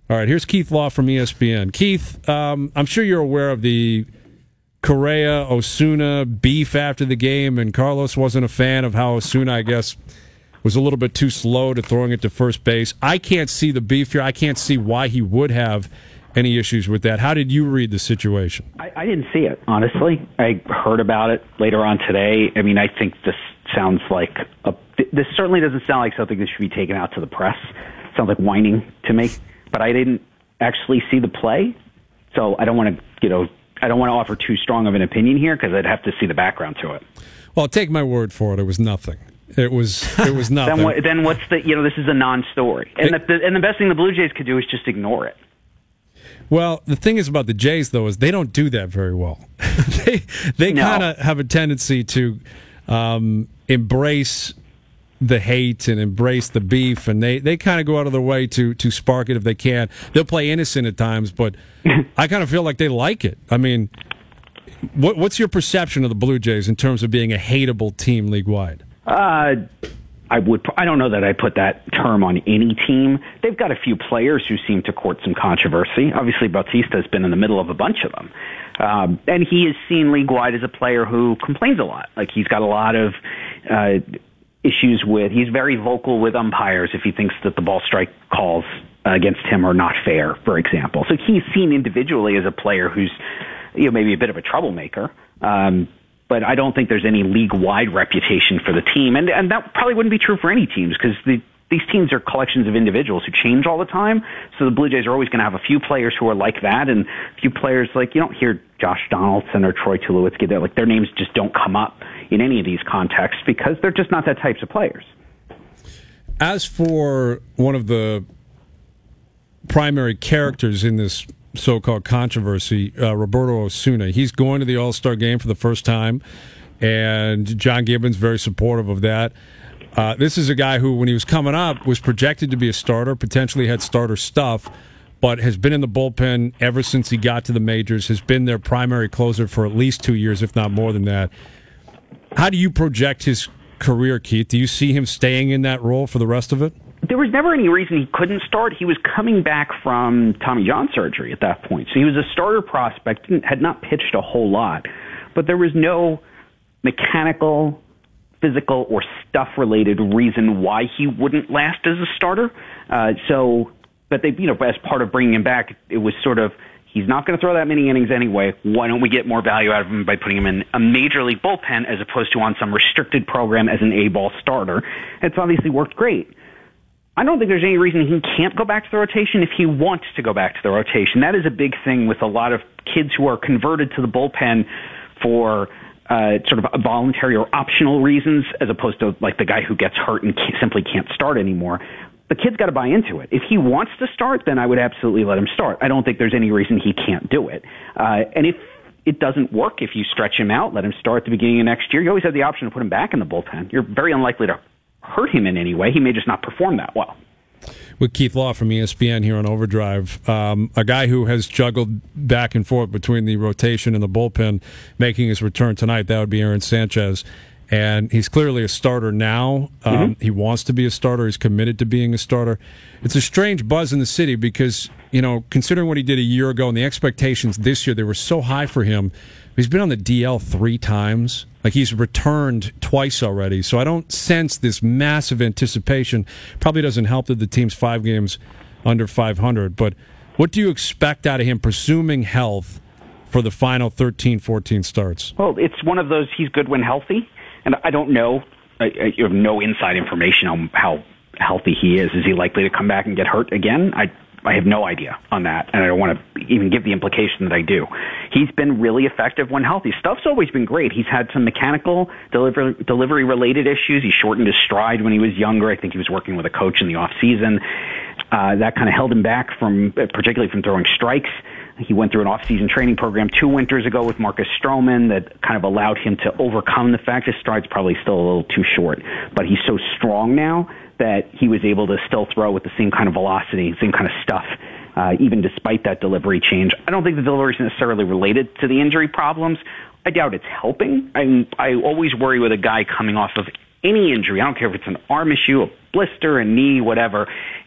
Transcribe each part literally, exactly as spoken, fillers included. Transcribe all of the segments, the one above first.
All right, here's Keith Law from E S P N. Keith, um, I'm sure you're aware of the Correa-Osuna beef after the game, and Carlos wasn't a fan of how Osuna, I guess, was a little bit too slow to throwing it to first base. I can't see the beef here. I can't see why he would have any issues with that. How did you read the situation? I, I didn't see it, honestly. I heard about it later on today. I mean, I think this sounds like a, this certainly doesn't sound like something that should be taken out to the press. It sounds like whining to me. But I didn't actually see the play, so I don't want to, you know, I don't want to offer too strong of an opinion here because I'd have to see the background to it. Well, take my word for it. It was nothing. It was it was nothing. then, what, then what's the, you know, this is a non-story. And, it, the, and the best thing the Blue Jays could do is just ignore it. Well, the thing is about the Jays, though, is they don't do that very well. they they no. kind of have a tendency to um, embrace the hate and embrace the beef, and they, they kind of go out of their way to to spark it if they can. They'll play innocent at times, but I kind of feel like they like it. I mean, what what's your perception of the Blue Jays in terms of being a hateable team league-wide? Uh, I would. I don't know that I put that term on any team. They've got a few players who seem to court some controversy. Obviously, Bautista has been in the middle of a bunch of them. Um, and he is seen league-wide as a player who complains a lot. Like, he's got a lot of uh, issues with, he's very vocal with umpires if he thinks that the ball strike calls against him are not fair, for example. So he's seen individually as a player who's, you know, maybe a bit of a troublemaker. Um, but I don't think there's any league-wide reputation for the team. And, and that probably wouldn't be true for any teams because the these teams are collections of individuals who change all the time. So the Blue Jays are always going to have a few players who are like that, and a few players like, you don't hear Josh Donaldson or Troy Tulowitzki. They're like, their names just don't come up in any of these contexts because they're just not that types of players. As for one of the primary characters in this so-called controversy, uh, Roberto Osuna, he's going to the All-Star game for the first time, and John Gibbons very supportive of that. Uh, this is a guy who, when he was coming up, was projected to be a starter, potentially had starter stuff, but has been in the bullpen ever since he got to the majors, has been their primary closer for at least two years, if not more than that. How do you project his career, Keith? Do you see him staying in that role for the rest of it? There was never any reason he couldn't start. He was coming back from Tommy John surgery at that point. So he was a starter prospect, had not pitched a whole lot, but there was no mechanical, physical, or stuff-related reason why he wouldn't last as a starter. Uh, so, but they, you know, as part of bringing him back, it was sort of, he's not going to throw that many innings anyway. Why don't we get more value out of him by putting him in a major league bullpen as opposed to on some restricted program as an A-ball starter? It's obviously worked great. I don't think there's any reason he can't go back to the rotation if he wants to go back to the rotation. That is a big thing with a lot of kids who are converted to the bullpen for uh, sort of voluntary or optional reasons, as opposed to like the guy who gets hurt and can't, simply can't start anymore. The kid's got to buy into it. If he wants to start, then I would absolutely let him start. I don't think there's any reason he can't do it. Uh, and if it doesn't work, if you stretch him out, let him start at the beginning of next year, you always have the option to put him back in the bullpen. You're very unlikely to hurt him in any way. He may just not perform that well. With Keith Law from E S P N here on Overdrive, um, a guy who has juggled back and forth between the rotation and the bullpen, making his return tonight, that would be Aaron Sanchez. And he's clearly a starter now. Um, mm-hmm. He wants to be a starter. He's committed to being a starter. It's a strange buzz in the city because, you know, considering what he did a year ago and the expectations this year, they were so high for him. He's been on the D L three times. Like, he's returned twice already. So I don't sense this massive anticipation. Probably doesn't help that the team's five games under five hundred. But what do you expect out of him, presuming health, for the final thirteen, fourteen starts? Well, it's one of those, he's good when healthy. And I don't know, I, I, you have no inside information on how healthy he is. Is he likely to come back and get hurt again? I I have no idea on that, and I don't want to even give the implication that I do. He's been really effective when healthy. Stuff's always been great. He's had some mechanical delivery, delivery-related issues. He shortened his stride when he was younger. I think he was working with a coach in the off-season. Uh, that kind of held him back from, particularly from throwing strikes. He went through an off-season training program two winters ago with Marcus Stroman that kind of allowed him to overcome the fact his stride's probably still a little too short. But he's so strong now that he was able to still throw with the same kind of velocity, same kind of stuff, uh, even despite that delivery change. I don't think the delivery is necessarily related to the injury problems. I doubt it's helping. I, I always worry with a guy coming off of any injury, I don't care if it's an arm issue, a blister, a knee, whatever, is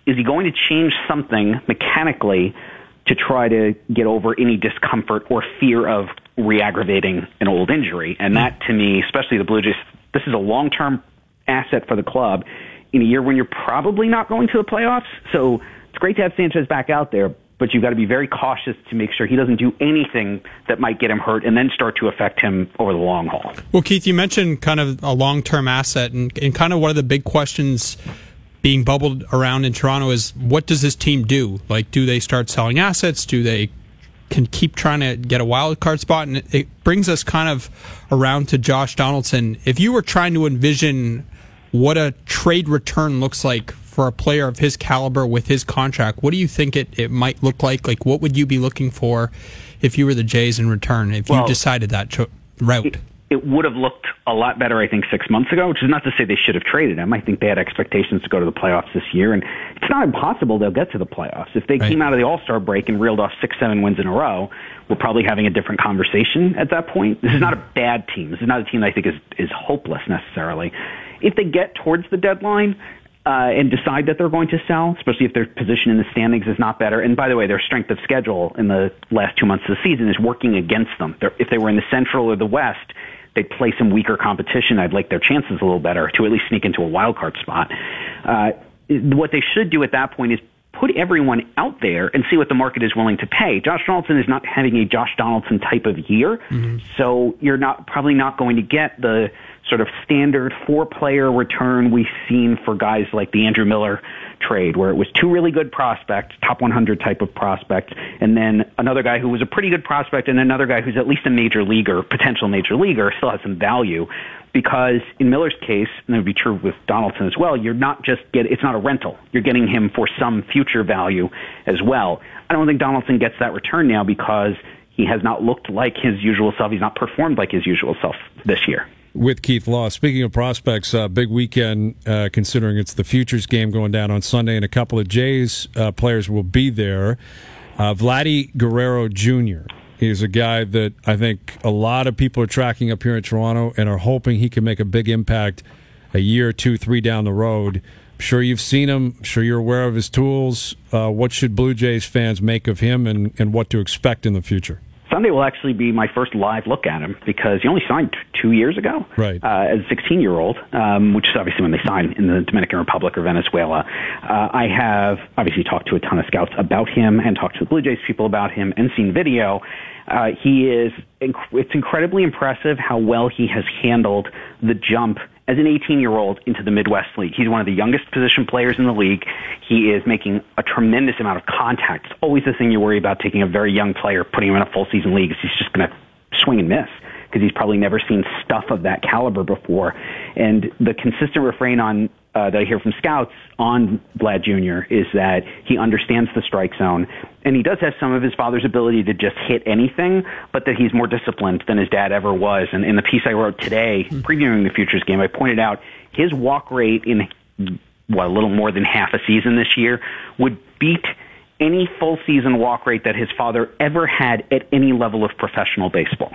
is he going to change something mechanically to try to get over any discomfort or fear of re-aggravating an old injury? And that, to me, especially the Blue Jays, this is a long-term asset for the club in a year when you're probably not going to the playoffs. So it's great to have Sanchez back out there, but you've got to be very cautious to make sure he doesn't do anything that might get him hurt and then start to affect him over the long haul. Well, Keith, you mentioned kind of a long-term asset, and, and kind of one of the big questions being bubbled around in Toronto is, what does this team do? Like, do they start selling assets? Do they can keep trying to get a wild card spot? And it, it brings us kind of around to Josh Donaldson. If you were trying to envision what a trade return looks like for a player of his caliber with his contract, what do you think it, it might look like? Like, what would you be looking for if you were the Jays in return, if well, you decided that cho- route? It, it would have looked a lot better, I think, six months ago, which is not to say they should have traded him. I think they had expectations to go to the playoffs this year, and it's not impossible they'll get to the playoffs. If they right. came out of the All-Star break and reeled off six, seven wins in a row, we're probably having a different conversation at that point. This is not a bad team. This is not a team that I think is, is hopeless necessarily. If they get towards the deadline, Uh, and decide that they're going to sell, especially if their position in the standings is not better. And by the way, their strength of schedule in the last two months of the season is working against them. They're, if they were in the Central or the West, they'd play some weaker competition. I'd like their chances a little better to at least sneak into a wild card spot. Uh, what they should do at that point is put everyone out there and see what the market is willing to pay. Josh Donaldson is not having a Josh Donaldson type of year, mm-hmm. so you're not probably not going to get the sort of standard four-player return we've seen for guys like the Andrew Miller trade, where it was two really good prospects, top one hundred type of prospects, and then another guy who was a pretty good prospect and another guy who's at least a major leaguer, potential major leaguer, still has some value. Because in Miller's case, and it would be true with Donaldson as well, you're not just get it's not a rental. You're getting him for some future value as well. I don't think Donaldson gets that return now because he has not looked like his usual self. He's not performed like his usual self this year. With Keith Law. Speaking of prospects, uh, big weekend uh, considering it's the Futures game going down on Sunday, and a couple of Jays uh, players will be there. Uh, Vladdy Guerrero Junior He's a guy that I think a lot of people are tracking up here in Toronto and are hoping he can make a big impact a year, two, three down the road. I'm sure you've seen him. I'm sure you're aware of his tools. Uh, what should Blue Jays fans make of him, and, and what to expect in the future? Sunday will actually be my first live look at him because he only signed t- two years ago right. uh, as a sixteen-year-old, um, which is obviously when they sign in the Dominican Republic or Venezuela. Uh, I have obviously talked to a ton of scouts about him and talked to the Blue Jays people about him and seen video. Uh, he is, inc- it's incredibly impressive how well he has handled the jump as an eighteen-year-old into the Midwest League. He's one of the youngest position players in the league. He is making a tremendous amount of contact. It's always the thing you worry about taking a very young player, putting him in a full-season league, is he's just going to swing and miss because he's probably never seen stuff of that caliber before. And the consistent refrain on uh, that I hear from scouts on Vlad Junior is that he understands the strike zone, and he does have some of his father's ability to just hit anything, but that he's more disciplined than his dad ever was. And in the piece I wrote today, previewing the Futures game, I pointed out his walk rate in, what, a little more than half a season this year would beat any full season walk rate that his father ever had at any level of professional baseball.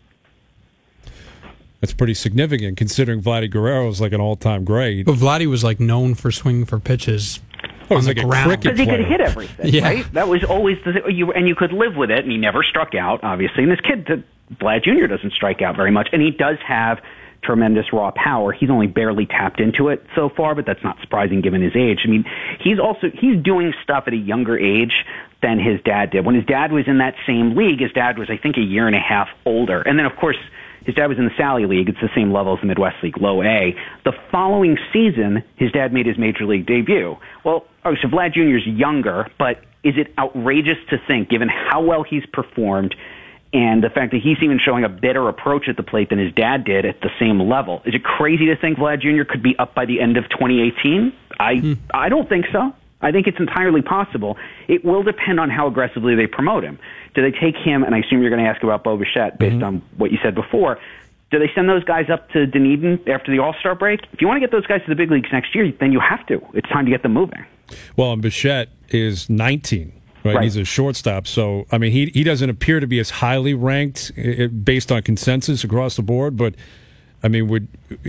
That's pretty significant considering Vladdy Guerrero is like an all-time great. But Vladdy was like known for swinging for pitches. Oh, on the like ground. Because he could hit everything, yeah. right? That was always the you, and you could live with it. And he never struck out, obviously. And this kid, Vlad Junior, doesn't strike out very much, and he does have tremendous raw power. He's only barely tapped into it so far, but that's not surprising given his age. I mean, he's also he's doing stuff at a younger age than his dad did. When his dad was in that same league, his dad was, I think, a year and a half older. And then, of course, his dad was in the Sally League. It's the same level as the Midwest League, low A. The following season, his dad made his major league debut. Well, oh, so Vlad Junior's younger, but is it outrageous to think, given how well he's performed and the fact that he's even showing a better approach at the plate than his dad did at the same level, is it crazy to think Vlad Junior could be up by the end of twenty eighteen? I hmm. I don't think so. I think it's entirely possible. It will depend on how aggressively they promote him. Do they take him, and I assume you're going to ask about Bo Bichette based mm-hmm. on what you said before, do they send those guys up to Dunedin after the All-Star break? If you want to get those guys to the big leagues next year, then you have to. It's time to get them moving. Well, and Bichette is nineteen, right? right? He's a shortstop. So, I mean, he he doesn't appear to be as highly ranked based on consensus across the board, but, I mean, would is it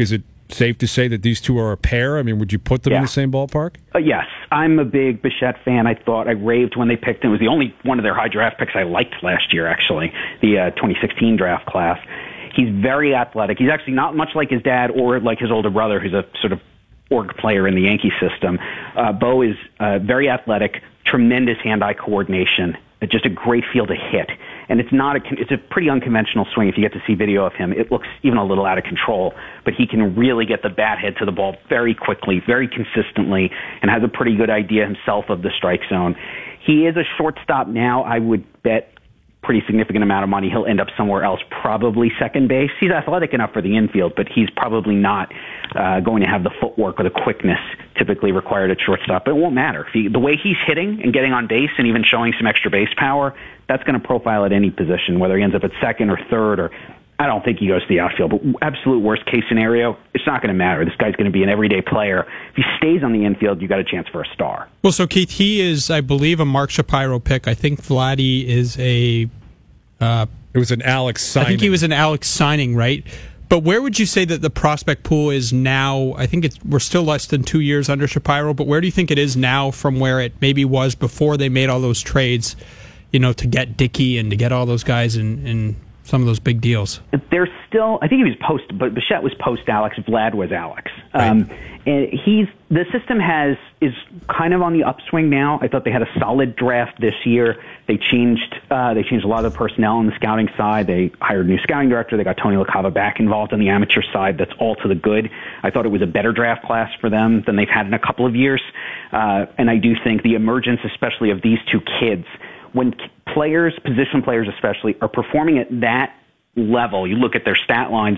safe to say that these two are a pair? I mean, would you put them yeah. in the same ballpark? Uh, yes. I'm a big Bichette fan. I thought I raved when they picked him. It was the only one of their high draft picks I liked last year, actually, the uh, twenty sixteen draft class. He's very athletic. He's actually not much like his dad or like his older brother, who's a sort of org player in the Yankee system. Uh, Bo is uh, very athletic, tremendous hand-eye coordination, just a great feel to hit. And it's not a, it's a pretty unconventional swing. If you get to see video of him, it looks even a little out of control, but he can really get the bat head to the ball very quickly, very consistently, and has a pretty good idea himself of the strike zone. He is a shortstop now. I would bet pretty significant amount of money he'll end up somewhere else, probably second base. He's athletic enough for the infield, but he's probably not uh, going to have the footwork or the quickness typically required at shortstop. But it won't matter. If he, the way he's hitting and getting on base and even showing some extra base power, that's going to profile at any position, whether he ends up at second or third, or I don't think he goes to the outfield. But absolute worst case scenario, it's not going to matter. This guy's going to be an everyday player. If he stays on the infield, you got a chance for a star. Well, so Keith, he is, I believe, a Mark Shapiro pick. I think Vladdy is a. Uh, it was an Alex signing. I think he was an Alex signing, right? But where would you say that the prospect pool is now? I think it's, we're still less than two years under Shapiro, but where do you think it is now from where it maybe was before they made all those trades, you know, to get Dickey and to get all those guys in, in some of those big deals? There's still, I think he was post, but Bichette was post Alex. Vlad was Alex. Right. Um, and he's, the system has, is kind of on the upswing now. I thought they had a solid draft this year. They changed, uh, they changed a lot of the personnel on the scouting side. They hired a new scouting director. They got Tony LaCava back involved on the amateur side. That's all to the good. I thought it was a better draft class for them than they've had in a couple of years. Uh, and I do think the emergence, especially of these two kids, when players, position players especially, are performing at that level, you look at their stat lines,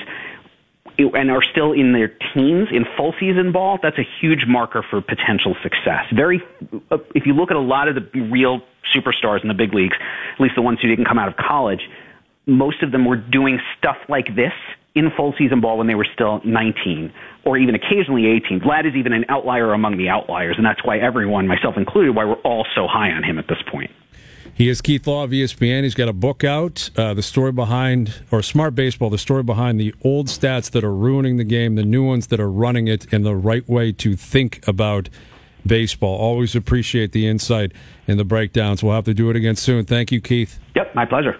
and are still in their teens in full season ball, that's a huge marker for potential success. Very, if you look at a lot of the real superstars in the big leagues, at least the ones who didn't come out of college, most of them were doing stuff like this in full season ball when they were still nineteen or even occasionally eighteen. Vlad is even an outlier among the outliers, and that's why everyone, myself included, why we're all so high on him at this point. He is Keith Law of E S P N. He's got a book out, uh, the story behind, or Smart Baseball, the story behind the old stats that are ruining the game, the new ones that are running it, and the right way to think about baseball. Always appreciate the insight and the breakdowns. We'll have to do it again soon. Thank you, Keith. Yep, my pleasure.